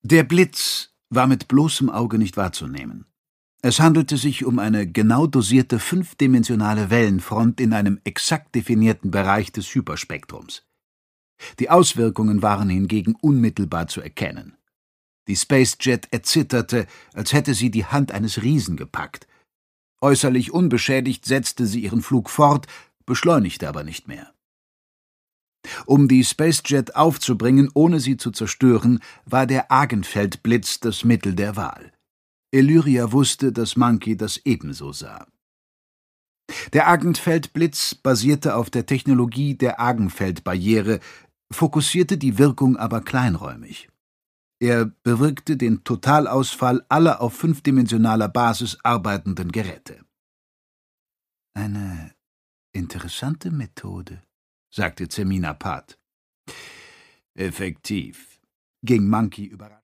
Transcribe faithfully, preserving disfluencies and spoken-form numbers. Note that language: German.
Der Blitz war mit bloßem Auge nicht wahrzunehmen. Es handelte sich um eine genau dosierte fünfdimensionale Wellenfront in einem exakt definierten Bereich des Hyperspektrums. Die Auswirkungen waren hingegen unmittelbar zu erkennen. Die Spacejet erzitterte, als hätte sie die Hand eines Riesen gepackt. Äußerlich unbeschädigt setzte sie ihren Flug fort, beschleunigte aber nicht mehr. Um die Spacejet aufzubringen, ohne sie zu zerstören, war der Argenfeldblitz das Mittel der Wahl. Illyria wusste, dass Monkey das ebenso sah. Der Argenfeldblitz basierte auf der Technologie der Argenfeldbarriere, fokussierte die Wirkung aber kleinräumig. Er bewirkte den Totalausfall aller auf fünfdimensionaler Basis arbeitenden Geräte. »Eine interessante Methode«, sagte Zemina Pat. »Effektiv«, ging Monkey überrascht.